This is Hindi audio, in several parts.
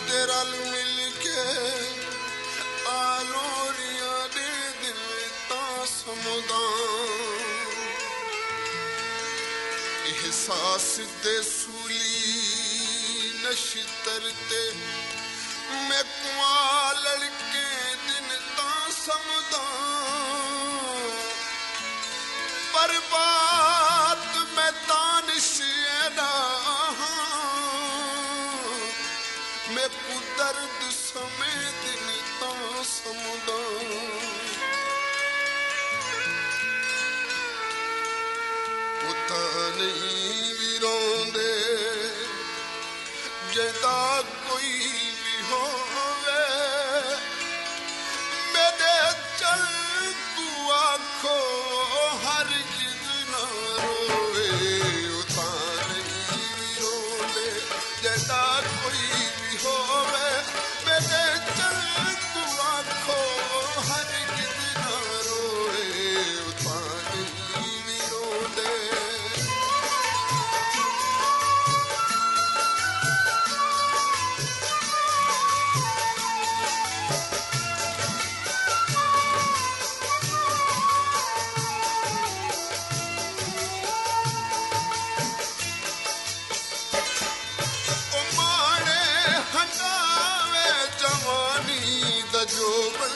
ते रल मिल के आलोरियां दे दिल तां समुदान एहसास दे सूली नश्तर ते मैं कुआं लड़के दिन तां समुदान पर बात मैं तानिश एदा मैं कुदर्द समय दिन तां समुदान पुता नहीं भी रोंदे जदा कोई भी होवे मेरे चल तू आखो हर जिद ना रोवे उता नहीं भी रोंदे जदा कोई भी होवे मेरे चल तू आखो हर जिद ना रोवे उता नहीं भी रोंदे जोबन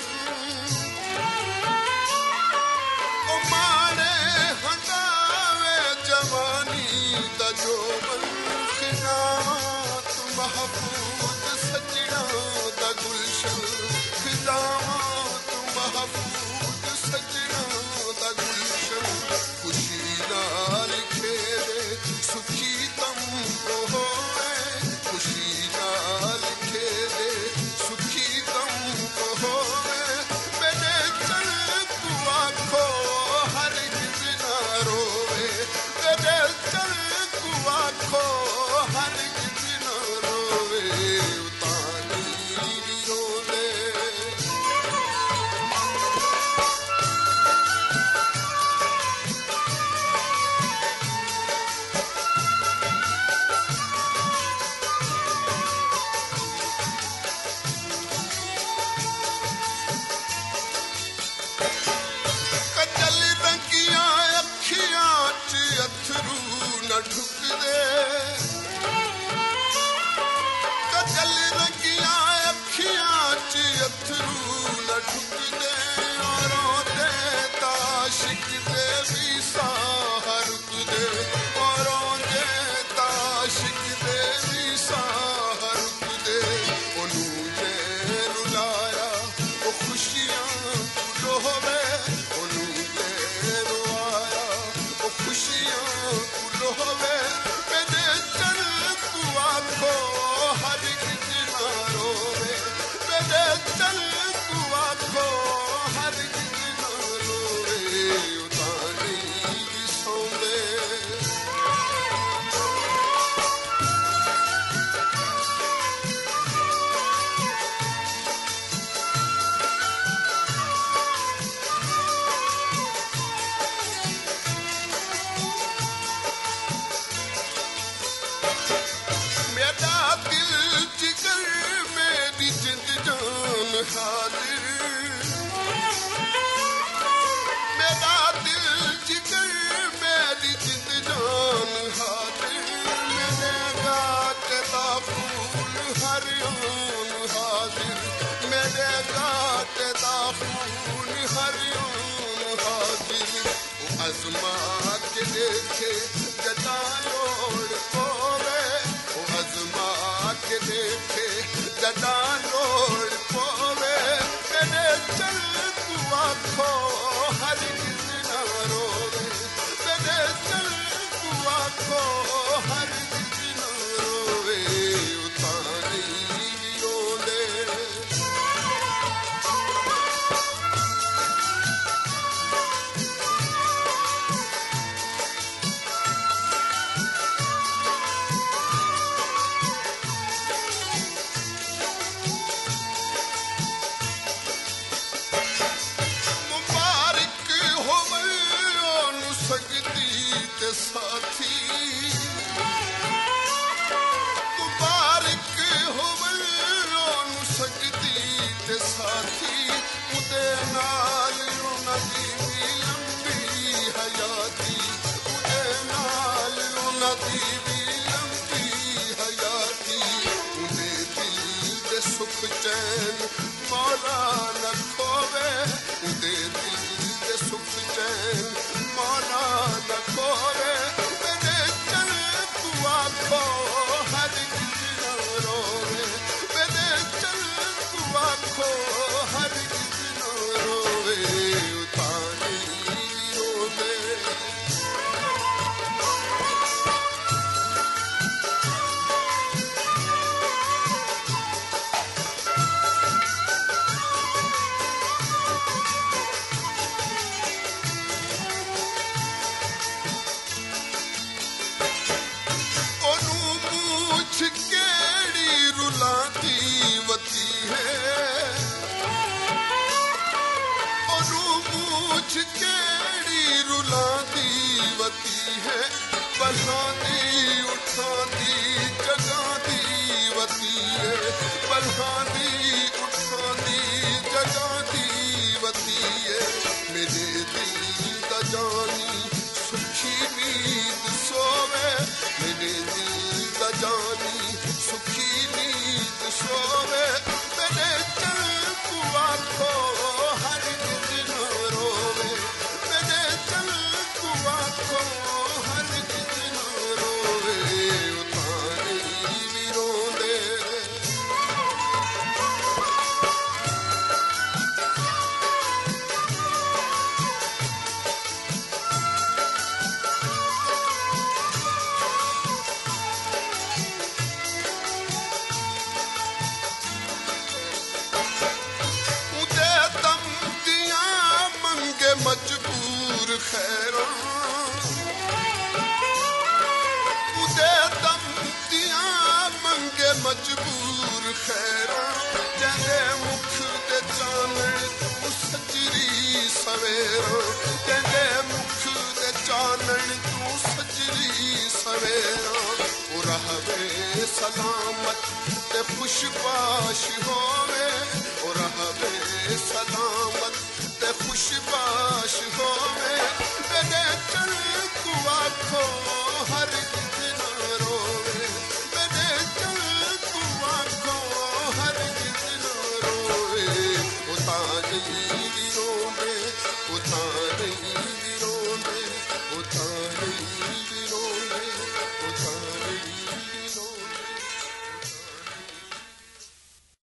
ओ माने हटावे जवानी दा जोबन खिदामत महफूज सजना दा गुलशन खिदामत महफूज सजना दा गुलशन खुशी नाल खेले सुखी तम को होवे खुशी नाल खेले सुखी तम होवे मेरे चल तू आखो हर जिद ना रोवे मेरे चल तू आखो हर जिद ना रोवे उतानी रोले अथरू न ढुकदे कजल रंगियां अखियां च अथरू न ढुकदे औरों दे ताशिक दे भी साह रुकदे औरों दे ताशिक दे भी साह रुकदे ओनू जे रुलाया ओ खुशियां रोवे ओनू जे रुआया ओ खुशियां रोवे मेरे चल तू आखो हर जिद ना रोवे मेरे चल तू आखो हर जिद ना रोवे उतानी भी सौंदे मेरा दिल जिगर मेरी जिंद जान हाजिर मेरा दिल जिगर मेरी जिंद जान हाजिर मैंने गाते दा फूल हरियान हाजिर मेरे गाते दा फूल हरियान हाजिर अज़मा के देखे जदा लोड़ पोवे अज़मा के देखे जदा लोड़ पोवे मेरे चल तू आखो हर जिद ना रोवे मेरे चल तू आखो हर जिद ना रोवे उतानी भी रोले सुख चैन मौला न खोवे दे दिल दे सुख चैन मौला न खोवे मेरे चल तू आखो हर किस न रोवे मेरे चल तू आखो हर किस न रोवे उतारी रोवे बल्हादी उठादी जगादी वती है बल्हादी उठादी जगादी वती है मेरे दिल दा जानी सुखी नींद सोवे मेरे दिल दा जानी सुखी नींद सोवे मेरे चल तू आखो हर दिन रोवे मेरे चल तू आखो मजबूर खैरा उदे दम दिया मंगे मजबूर खैरा जंगे मुख दे चानण तू सजरी सवेरा जंगे मुख दे चानण तू सजरी सवेरा ओ रहवे सलामत ते खुशबाश होवे ओ रहवे सलामत खुशबाश होवे